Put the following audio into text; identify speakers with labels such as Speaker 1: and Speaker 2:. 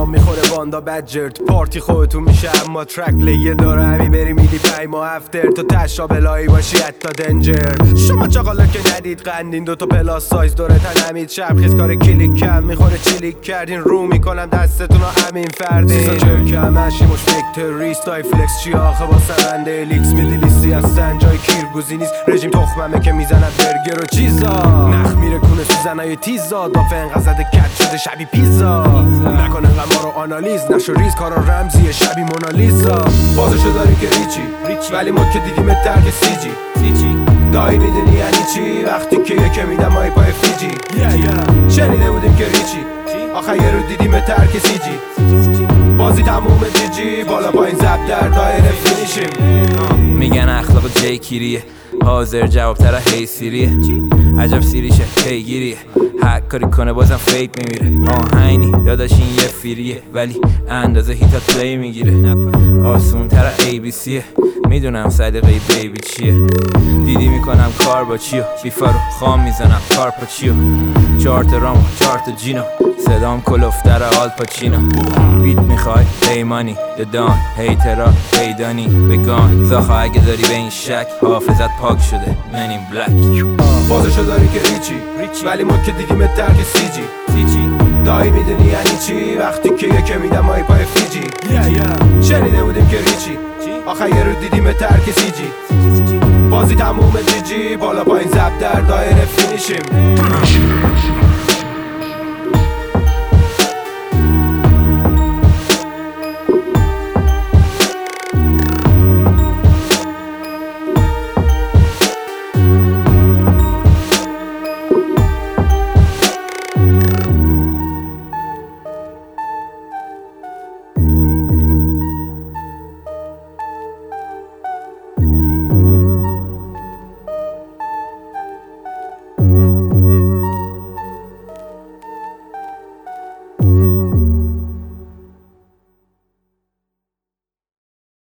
Speaker 1: نام میخوره باندا بدجر تو پارتی خودتون میشه اما ترک لیه داره همی بری میدی 5 ماه افتر تا تشا بلایی باشی حتی دنجر. شما چاقالا که ندید قندین دوتا پلاس سایز داره تنمید شب خیز کار کلیک کم میخوره چلیک کردین رو میکنم دستتون ها همین فردین سیزا جرک همشی مش فکتر ریستای فلکس چی آخه با سرنده الیکس میدی لیستی هستن جای کیرگوزی نیست رژیم تخممه که میزنن برگر و چیزا نخ میره کونه سوزنای تیزا دافه انقدر زده کت شده شبی پیزا نکن انقدر ما رو آنالیز نشو ریز کارا رمزیه شبی مونالیزا بازشو داری که ریچی ولی ما که دیدیم ترک سیجی دایی میدونی یعنی چی وقتی که یکه میدم های پای فیجی شنیده بودیم که ریچی آخه یه رو دیدیم ترک سیجی بازی تموم جیجی بالا پایین زب در دایره فینیشیم.
Speaker 2: میگن اخلاق جی کیریه حاضر جواب تره هی سیریه عجب سیریشه پیگیریه هر کاری کنه بازم فیک میمیره آهنی داداش این یه فیریه ولی اندازه هیتات پلی میگیره آسون تره ای بی سیه میدونم صدقه بیبی چیه دیدی میکنم کار با چیو بیفا رو خام میزنم کارپا چیو 4 تا رام 4 تا جینو صدام کلوفتر آلپاچینو بیت میخوای دیمانی ددان هیترا پیدانی بگان زاخا اگه داری به این شک حافظت پاک شده منین بلک
Speaker 1: بازشو داری که ریچی ولی ما که دیدیم ترک سیجی دایی میدونی یعنی چی وقتی که یکه میدم های پای فیجی شنیده بودیم که ریچی آخه یه رو دیدیم ترک سیجی بازی تموم جیجی بالا پایین زب در دایره فینیشیم.